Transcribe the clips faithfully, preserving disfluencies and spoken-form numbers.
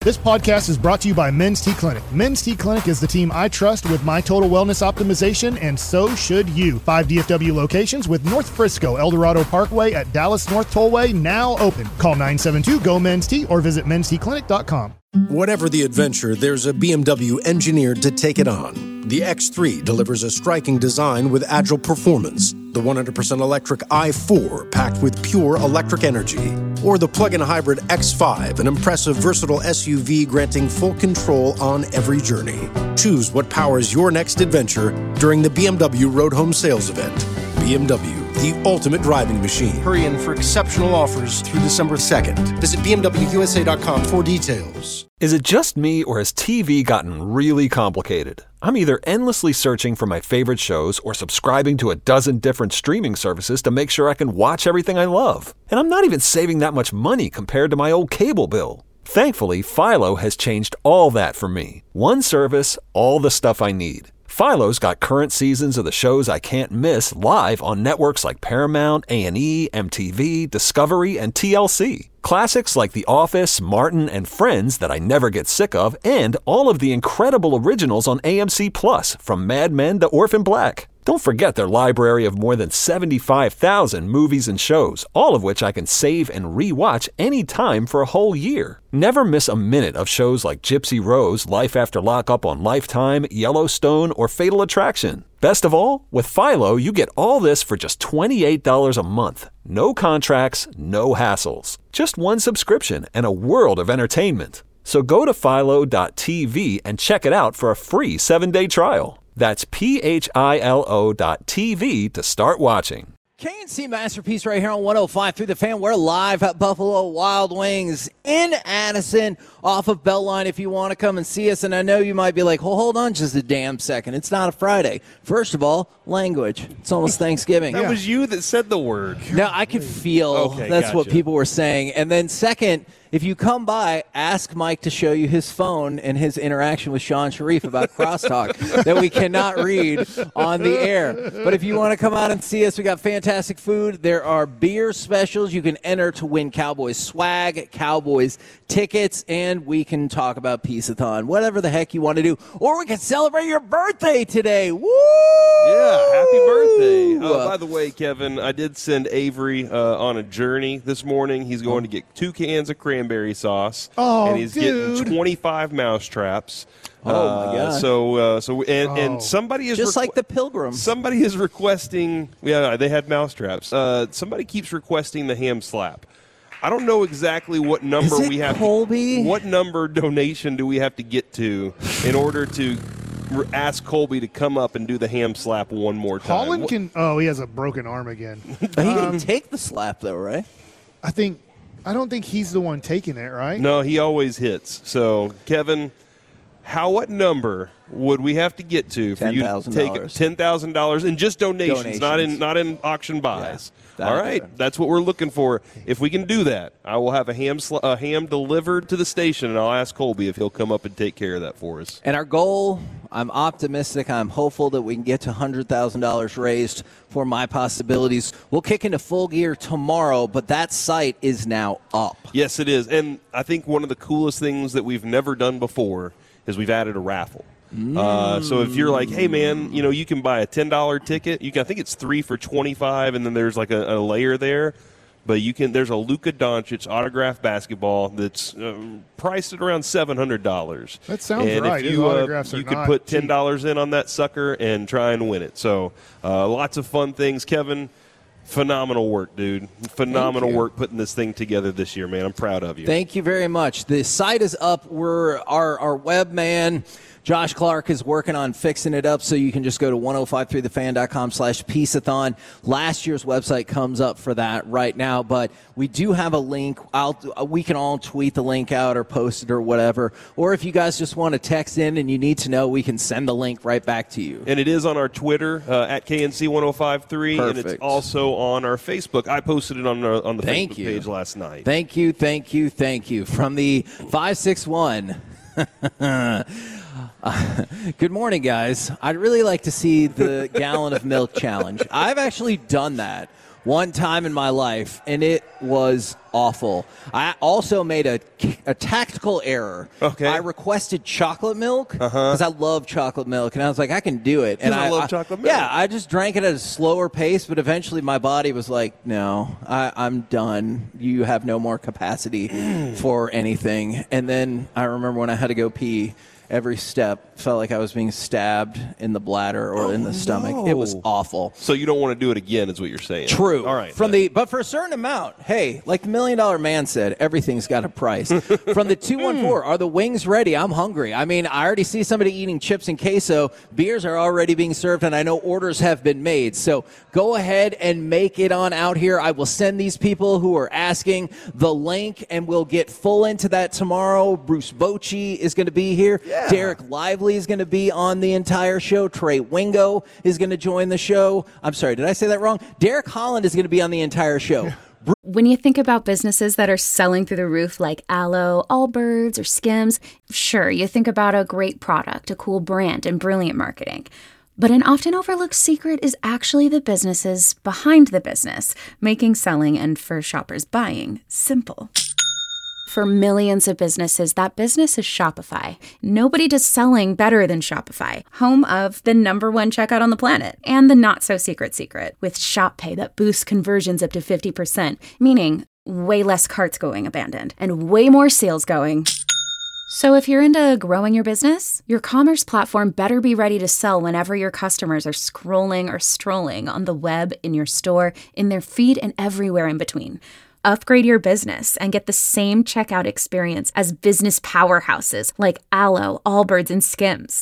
This podcast is brought to you by Men's T Clinic. Men's T Clinic is the team I trust with my total wellness optimization, and so should you. Five D F W locations with North Frisco, El Dorado Parkway at Dallas North Tollway now open. Call nine seven two, G O, men's T or visit men's t clinic dot com. Whatever the adventure, there's a B M W engineered to take it on. The X three delivers a striking design with agile performance. The one hundred percent electric i four, packed with pure electric energy. Or the plug-in hybrid X five, an impressive, versatile S U V granting full control on every journey. Choose what powers your next adventure during the B M W Road Home Sales Event. B M W, the ultimate driving machine. Hurry in for exceptional offers through December second. Visit b m w u s a dot com for details. Is it just me, or has T V gotten really complicated? I'm either endlessly searching for my favorite shows or subscribing to a dozen different streaming services to make sure I can watch everything I love. And I'm not even saving that much money compared to my old cable bill. Thankfully, Philo has changed all that for me. One service, all the stuff I need. Philo's got current seasons of the shows I can't miss live on networks like Paramount, A and E, M T V, Discovery, and T L C. Classics like The Office, Martin, and Friends that I never get sick of, and all of the incredible originals on A M C Plus, from Mad Men to Orphan Black. Don't forget their library of more than seventy-five thousand movies and shows, all of which I can save and re-watch anytime for a whole year. Never miss a minute of shows like Gypsy Rose, Life After Lockup on Lifetime, Yellowstone, or Fatal Attraction. Best of all, with Philo, you get all this for just twenty-eight dollars a month. No contracts, no hassles. Just one subscription and a world of entertainment. So go to philo dot t v and check it out for a free seven-day trial. That's P H I L O dot T V to start watching. K and C Masterpiece right here on one oh five through the Fan. We're live at Buffalo Wild Wings in Addison off of Beltline if you want to come and see us. And I know you might be like, well, hold on just a damn second. It's not a Friday. First of all, language. It's almost Thanksgiving. That yeah. was you that said the word. Now, I could feel okay, that's gotcha. what people were saying. And then second, if you come by, ask Mike to show you his phone and his interaction with Sean Sharif about crosstalk that we cannot read on the air. But if you want to come out and see us, we got fantastic food. There are beer specials. You can enter to win Cowboys swag, Cowboys tickets, and we can talk about Peace-a-thon, whatever the heck you want to do. Or we can celebrate your birthday today. Woo! Yeah, happy birthday. Uh, by the way, Kevin, I did send Avery uh, on a journey this morning. He's going to get two cans of cranberry sauce, oh, and he's dude. getting twenty-five mousetraps. Oh, uh, my God. So, uh, so and, oh. and somebody is Just requ- like the Pilgrims. Somebody is requesting. Yeah, they had mousetraps. Uh, somebody keeps requesting the ham slap. I don't know exactly what number is it we have. Colby? To, what number donation do we have to get to in order to re- ask Colby to come up and do the ham slap one more time? Holland What- can. Oh, he has a broken arm again. He can take the slap, though, right? I think. I don't think he's the one taking it, right? No, he always hits. So, Kevin, how what number would we have to get to for you to take it? ten thousand dollars in just donations, Donations. not in not in auction buys. Yeah, All right, better. that's what we're looking for. If we can do that, I will have a ham sl- a ham delivered to the station, and I'll ask Colby if he'll come up and take care of that for us. And our goal, I'm optimistic, I'm hopeful that we can get to one hundred thousand dollars raised for My Possibilities. We'll kick into full gear tomorrow, but that site is now up. Yes, it is. And I think one of the coolest things that we've never done before is we've added a raffle. Mm. Uh, so if you're like, hey, man, you know, you can buy a ten dollars ticket. You can, I think it's three for twenty-five, and then there's like a, a layer there. But you can. There's a Luka Doncic autographed basketball that's uh, priced at around seven hundred dollars. That sounds and right. If His you, uh, autographs are you could not put ten cheap. dollars in on that sucker and try and win it. So uh, lots of fun things, Kevin. Phenomenal work, dude. Phenomenal work putting this thing together this year, man. I'm proud of you. Thank you very much. The site is up. We're our our web man, Josh Clark, is working on fixing it up, so you can just go to ten fifty-three the fan dot com slash peaceathon. Last year's website comes up for that right now, but we do have a link. I'll, we can all tweet the link out or post it or whatever. Or if you guys just want to text in and you need to know, we can send the link right back to you. And it is on our Twitter, uh, at K N C ten fifty-three, and it's Perfect. also on our Facebook. I posted it on, uh, on the Thank Facebook you. page last night. Thank you, thank you, thank you. From the five six one. Uh, good morning, guys. I'd really like to see the gallon of milk challenge. I've actually done that one time in my life, and it was awful. I also made a, a tactical error. Okay. I requested chocolate milk because uh-huh. I love chocolate milk, and I was like, I can do it. And I, I love I, chocolate milk. Yeah, I just drank it at a slower pace, but eventually my body was like, no, I, I'm done. You have no more capacity for anything. And then I remember when I had to go pee, every step felt like I was being stabbed in the bladder or oh, in the stomach. No. It was awful. So you don't want to do it again, is what you're saying? True. All right. From the but for a certain amount, hey, like the Million Dollar Man said, everything's got a price. From the two one four, are the wings ready? I'm hungry. I mean, I already see somebody eating chips and queso. Beers are already being served, and I know orders have been made. So go ahead and make it on out here. I will send these people who are asking the link, and we'll get full into that tomorrow. Bruce Bochy is going to be here. Yeah. Derek Lively is going to be on the entire show. Trey Wingo is going to join the show. I'm sorry, did I say that wrong? Derek Holland is going to be on the entire show. Yeah. When you think about businesses that are selling through the roof like Aloe, Allbirds, or Skims, sure, you think about a great product, a cool brand, and brilliant marketing. But an often overlooked secret is actually the businesses behind the business, making selling and for shoppers buying simple. For millions of businesses, that business is Shopify. Nobody does selling better than Shopify, home of the number one checkout on the planet and the not-so-secret secret with Shop Pay that boosts conversions up to fifty percent, meaning way less carts going abandoned and way more sales going. So if you're into growing your business, your commerce platform better be ready to sell whenever your customers are scrolling or strolling on the web, in your store, in their feed, and everywhere in between. Upgrade your business and get the same checkout experience as business powerhouses like Aloe, Allbirds, and Skims.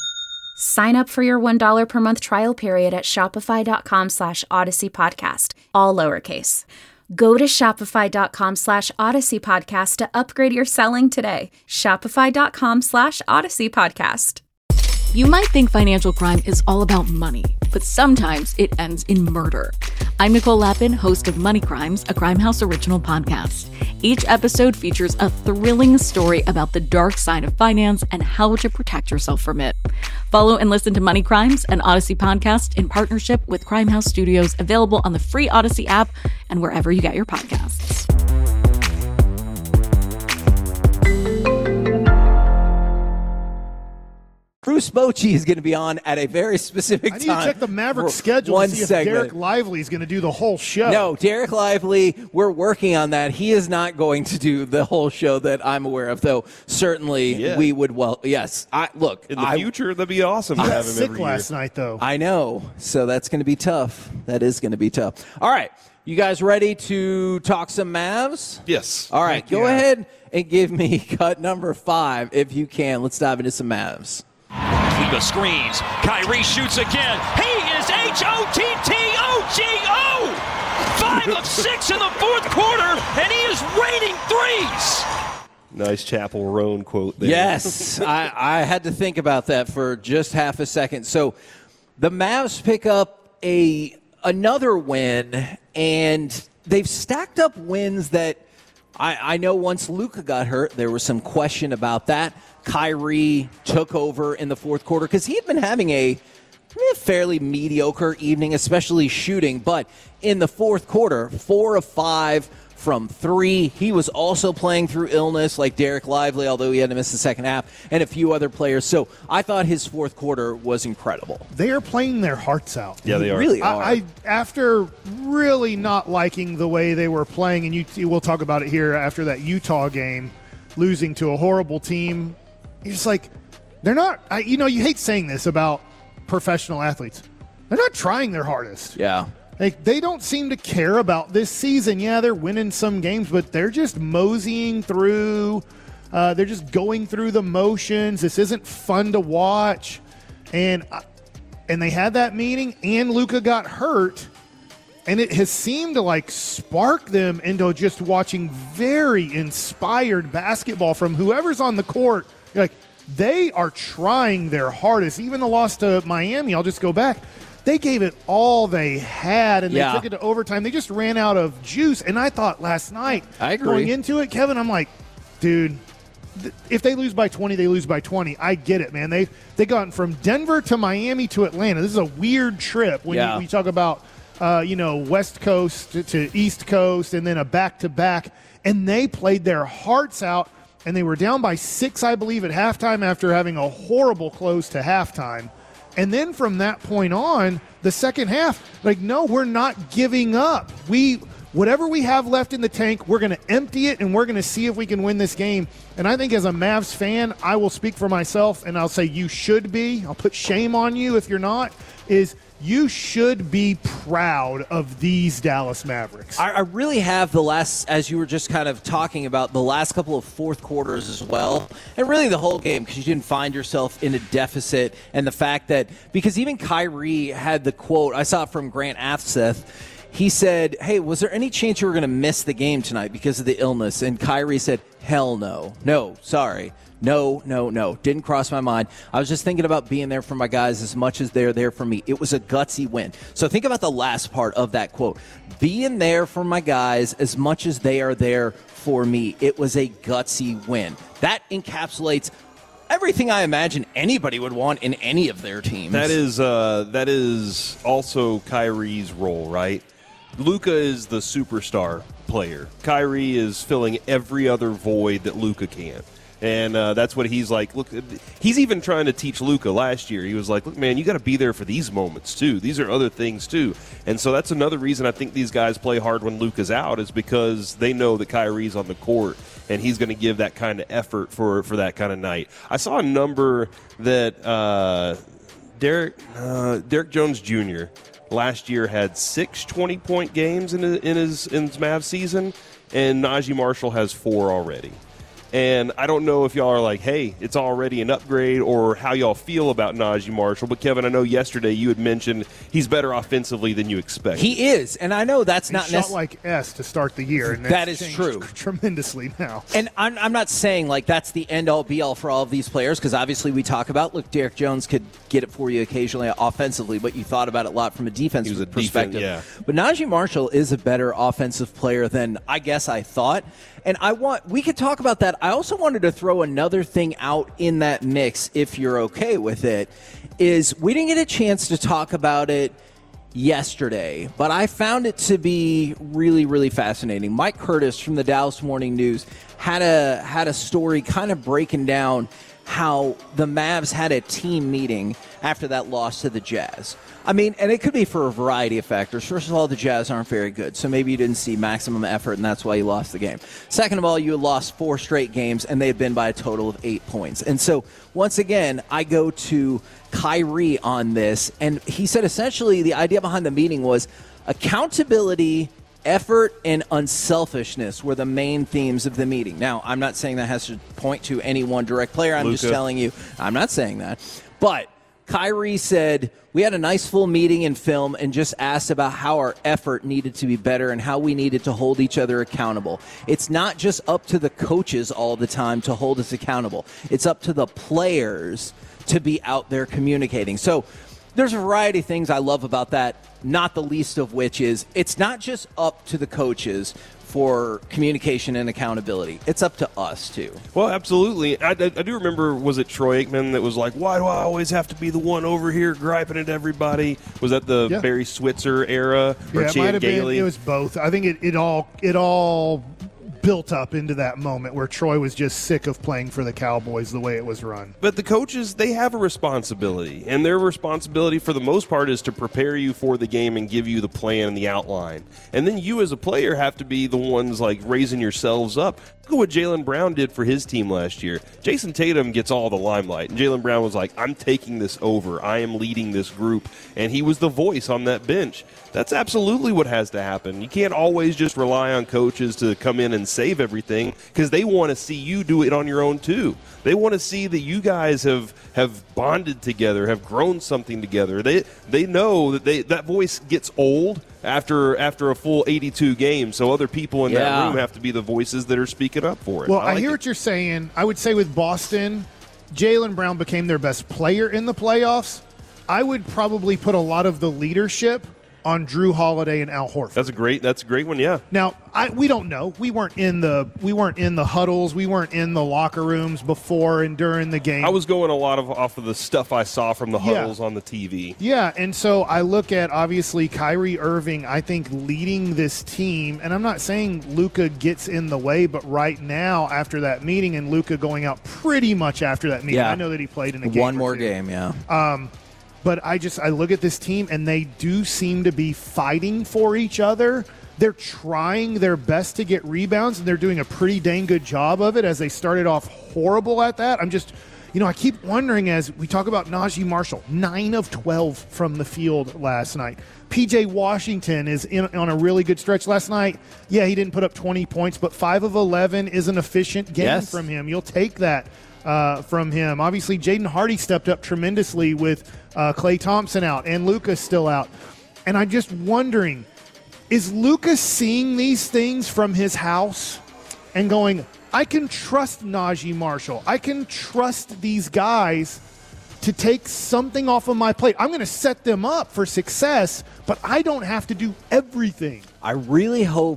Sign up for your one dollar per month trial period at shopify.com slash Odyssey Podcast, all lowercase. Go to shopify.com slash Odyssey Podcast to upgrade your selling today. Shopify.com slash Odyssey Podcast. You might think financial crime is all about money, but sometimes it ends in murder. I'm Nicole Lappin, host of Money Crimes, a Crime House original podcast. Each episode features a thrilling story about the dark side of finance and how to protect yourself from it. Follow and listen to Money Crimes, an Odyssey podcast in partnership with Crime House Studios, available on the free Odyssey app and wherever you get your podcasts. Bruce Bochy is going to be on at a very specific time. I need to check the Maverick schedule one to see segment. if Derek Lively is going to do the whole show. No, Derek Lively, we're working on that. He is not going to do the whole show that I'm aware of, though certainly yeah. we would, well, yes. I Look. In the I, future, that'd be awesome I to got have him sick every last year. night, though. I know, so that's going to be tough. That is going to be tough. All right, you guys ready to talk some Mavs? Yes. All right, Thank go you. ahead and give me cut number five if you can. Let's dive into some Mavs. Luka screens. Kyrie shoots again. He is H O T T O G O! Five of six in the fourth quarter, and he is raining threes. Nice Chapel Roan quote there. Yes, I, I had to think about that for just half a second. So the Mavs pick up a another win, and they've stacked up wins that I, I know once Luka got hurt, there was some question about that. Kyrie took over in the fourth quarter because he had been having a fairly mediocre evening, especially shooting. But in the fourth quarter, four of five from three. He was also playing through illness like Derek Lively, although he had to miss the second half, and a few other players. So I thought his fourth quarter was incredible. They are playing their hearts out. Yeah, they are. Really are. I, I after really not liking the way they were playing, and you, we'll talk about it here after that Utah game, losing to a horrible team. You're just like, they're not, I, you know, you hate saying this about professional athletes. They're not trying their hardest. Yeah. Like, they don't seem to care about this season. Yeah, they're winning some games, but they're just moseying through. Uh, they're just going through the motions. This isn't fun to watch. And and they had that meeting, and Luka got hurt, and it has seemed to, like, spark them into just watching very inspired basketball from whoever's on the court. You're like, they are trying their hardest. Even the loss to Miami, I'll just go back. They gave it all they had, and they yeah. took it to overtime. They just ran out of juice. And I thought last night, I agree. going into it, Kevin, I'm like, dude, th- if they lose by twenty, they lose by twenty. I get it, man. They they gotten from Denver to Miami to Atlanta. This is a weird trip when, yeah. you, when you talk about uh, you know, West Coast to, to East Coast and then a back-to-back, and they played their hearts out, and they were down by six, I believe, at halftime after having a horrible close to halftime. And then from that point on, the second half, like, no, we're not giving up. We whatever we have left in the tank, we're going to empty it, and we're going to see if we can win this game. And I think as a Mavs fan, I will speak for myself, and I'll say you should be. I'll put shame on you if you're not, is you should be proud of these Dallas Mavericks. I, I really have the last, as you were just kind of talking about, the last couple of fourth quarters as well, and really the whole game, because you didn't find yourself in a deficit, and the fact that, because even Kyrie had the quote, I saw it from Grant Afseth. He said, hey, was there any chance you were going to miss the game tonight because of the illness? And Kyrie said, hell no. No, sorry. No, no, no. Didn't cross my mind. I was just thinking about being there for my guys as much as they're there for me. It was a gutsy win. So think about the last part of that quote. Being there for my guys as much as they are there for me. It was a gutsy win. That encapsulates everything I imagine anybody would want in any of their teams. That is, uh, that is also Kyrie's role, right? Luka is the superstar player. Kyrie is filling every other void that Luka can. And uh, that's what he's like. Look, he's even trying to teach Luka last year. He was like, look, man, you got to be there for these moments, too. These are other things, too. And so that's another reason I think these guys play hard when Luka's out, is because they know that Kyrie's on the court, and he's going to give that kind of effort for, for that kind of night. I saw a number that uh, Derek, uh, Derek Jones Junior last year had six twenty-point games in his, in his in his Mavs season, and Najee Marshall has four already. And I don't know if y'all are like, hey, it's already an upgrade, or how y'all feel about Najee Marshall. But, Kevin, I know yesterday you had mentioned he's better offensively than you expect. He is, and I know that's he not necessarily. He shot like S to start the year. And that is changed true. Tremendously now. And I'm, I'm not saying, like, that's the end-all, be-all for all of these players, because obviously we talk about, look, Derek Jones could get it for you occasionally offensively, but you thought about it a lot from a defensive a perspective. Defense, yeah. But Najee Marshall is a better offensive player than I guess I thought. And I want we could talk about that. I also wanted to throw another thing out in that mix, if you're okay with it, is we didn't get a chance to talk about it yesterday, but I found it to be really, really fascinating. Mike Curtis from the Dallas Morning News had a had a story kind of breaking down how the Mavs had a team meeting after that loss to the Jazz. I mean, and it could be for a variety of factors. First of all, the Jazz aren't very good, so maybe you didn't see maximum effort, and that's why you lost the game. Second of all, you lost four straight games, and they had been by a total of eight points. And so, once again, I go to Kyrie on this, and he said essentially the idea behind the meeting was accountability, effort, and unselfishness were the main themes of the meeting. Now, I'm not saying that has to point to any one direct player. I'm Luka. just telling you, I'm not saying that. But Kyrie said, we had a nice full meeting in film and just asked about how our effort needed to be better and how we needed to hold each other accountable. It's not just up to the coaches all the time to hold us accountable. It's up to the players to be out there communicating. So there's a variety of things I love about that, not the least of which is it's not just up to the coaches for communication and accountability. It's up to us, too. Well, absolutely. I, I, I do remember, was it Troy Aikman that was like, why do I always have to be the one over here griping at everybody? Was that the yeah. Barry Switzer era? Or yeah, it Chan might have Gailey? been. It was both. I think it, it all it all built up into that moment where Troy was just sick of playing for the Cowboys the way it was run. But the coaches, they have a responsibility, and their responsibility for the most part is to prepare you for the game and give you the plan and the outline. And then you as a player have to be the ones like raising yourselves up. Look at what Jaylen Brown did for his team last year. Jason Tatum gets all the limelight, and Jaylen Brown was like, I'm taking this over. I am leading this group, and he was the voice on that bench. That's absolutely what has to happen. You can't always just rely on coaches to come in and save everything, because they want to see you do it on your own too. They want to see that you guys have, have bonded together, have grown something together. They they know that they that voice gets old after after a full eighty-two games, so other people in yeah. that room have to be the voices that are speaking up for it. Well, I, I, like hear it. what you're saying. I would say with Boston, Jaylen Brown became their best player in the playoffs. I would probably put a lot of the leadership on Drew Holiday and Al Horford. That's a great. That's a great one. Yeah. Now, I, we don't know. We weren't in the we weren't in the huddles. We weren't in the locker rooms before and during the game. I was going a lot of off of the stuff I saw from the Yeah. huddles on the T V. Yeah, and so I look at, obviously, Kyrie Irving, I think, leading this team. And I'm not saying Luka gets in the way, but right now, after that meeting, and Luka going out pretty much after that meeting, Yeah. I know that he played in a game. One or more two. game, yeah. Um, but I just I look at this team, and they do seem to be fighting for each other. They're trying their best to get rebounds, and they're doing a pretty dang good job of it as they started off horrible at that. I'm just, you know, I keep wondering as we talk about Najee Marshall, nine of twelve from the field last night. P J Washington is in, on a really good stretch last night. Yeah, he didn't put up twenty points, but five of eleven is an efficient game Yes. from him. You'll take that. Uh, from him. Obviously, Jaden Hardy stepped up tremendously with uh, Klay Thompson out and Luka still out. And I'm just wondering, is Luka seeing these things from his house and going, I can trust Najee Marshall. I can trust these guys to take something off of my plate. I'm going to set them up for success, but I don't have to do everything. I really hope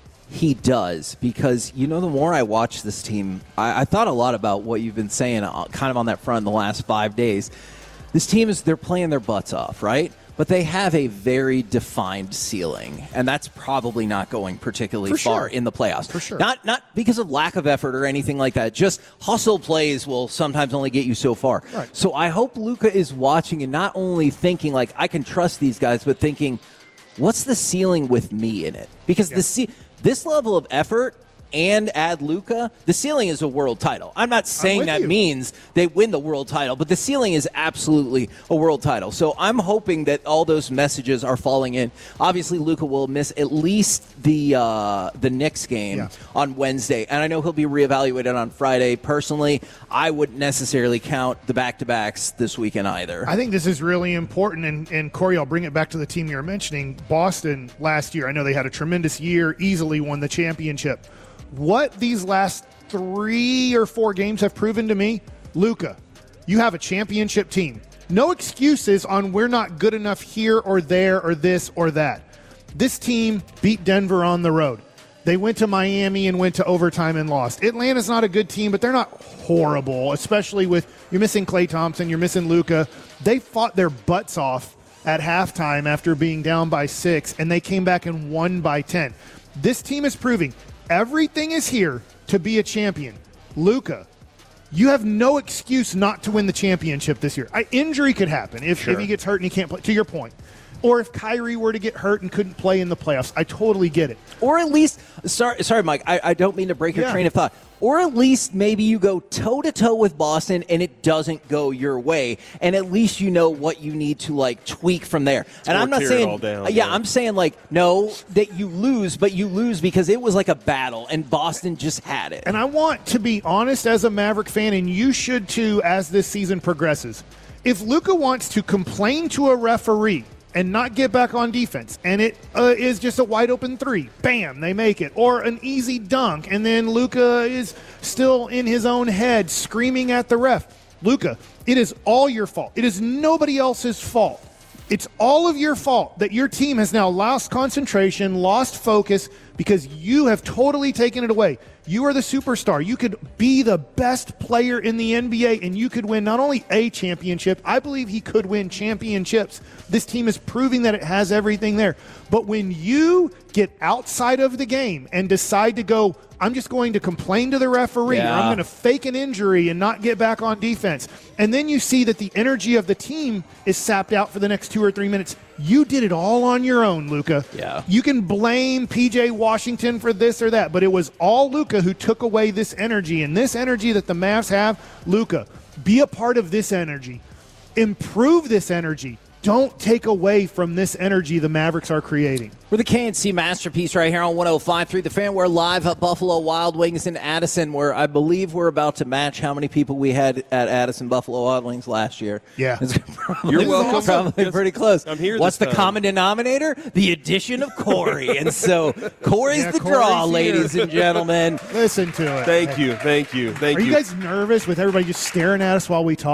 he does, because, you know, the more I watch this team, I, I thought a lot about what you've been saying uh, kind of on that front in the last five days. This team is, they're playing their butts off, right? But they have a very defined ceiling, and that's probably not going particularly For far sure. in the playoffs. For sure. Not not because of lack of effort or anything like that. Just hustle plays will sometimes only get you so far. Right. So I hope Luka is watching and not only thinking, like, I can trust these guys, but thinking, what's the ceiling with me in it? Because Yeah. the ce- this level of effort and add Luka, the ceiling is a world title. I'm not saying with that you. means they win the world title, but the ceiling is absolutely a world title. So I'm hoping that all those messages are falling in. Obviously, Luka will miss at least the uh, the Knicks game Yeah. on Wednesday, and I know he'll be reevaluated on Friday. Personally, I wouldn't necessarily count the back-to-backs this weekend either. I think this is really important, and, and Corey, I'll bring it back to the team you were mentioning. Boston last year, I know they had a tremendous year, easily won the championship. What these last three or four games have proven to me, Luka, you have a championship team. No excuses on we're not good enough here or there or this or that. This team beat Denver on the road. They went to Miami and went to overtime and lost. Atlanta's not a good team, but they're not horrible, especially with you're missing Klay Thompson, you're missing Luka. They fought their butts off at halftime after being down by six, and they came back and won by ten. This team is proving everything is here to be a champion. Luka, you have no excuse not to win the championship this year. I, injury could happen if, Sure. if he gets hurt and he can't play, to your point. Or if Kyrie were to get hurt and couldn't play in the playoffs. I totally get it. Or at least, sorry, sorry, Mike, I, I don't mean to break your Yeah. train of thought. Or at least maybe you go toe-to-toe with Boston and it doesn't go your way, and at least you know what you need to, like, tweak from there. And Or I'm not tear it saying, all down, yeah, yeah. I'm saying, like, no, that you lose, but you lose because it was like a battle, and Boston just had it. And I want to be honest as a Maverick fan, and you should too as this season progresses. If Luka wants to complain to a referee and not get back on defense, and it uh, is just a wide open three, bam, they make it, or an easy dunk, and then Luka is still in his own head screaming at the ref. Luka, it is all your fault. It is nobody else's fault. It's all of your fault that your team has now lost concentration, lost focus, because you have totally taken it away. You are the superstar. You could be the best player in the N B A, and you could win not only a championship, I believe he could win championships. This team is proving that it has everything there. But when you get outside of the game and decide to go, I'm just going to complain to the referee, Yeah. or I'm going to fake an injury and not get back on defense, and then you see that the energy of the team is sapped out for the next two or three minutes, you did it all on your own, Luka. Yeah. You can blame P J Washington for this or that, but it was all Luka who took away this energy. And this energy that the Mavs have, Luka, be a part of this energy. Improve this energy. Don't take away from this energy the Mavericks are creating. We're the K N C Masterpiece right here on one oh five point three The Fan. We're live at Buffalo Wild Wings in Addison, where I believe we're about to match how many people we had at Addison Buffalo Wild Wings last year. Yeah. It's probably, You're welcome. Probably Yes. pretty close. I'm here What's this the time. common denominator? The addition of Corey. And so Corey's Yeah, the Corey's draw, here. ladies and gentlemen. Listen to it. Thank you, thank you, thank Are you. you guys nervous with everybody just staring at us while we talk?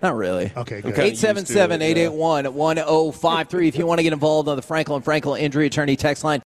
Not really. Okay, good. eight seven seven, eight eight one, one oh five three. If you want to get involved on the Frankel and Frankel Injury Attorney text line,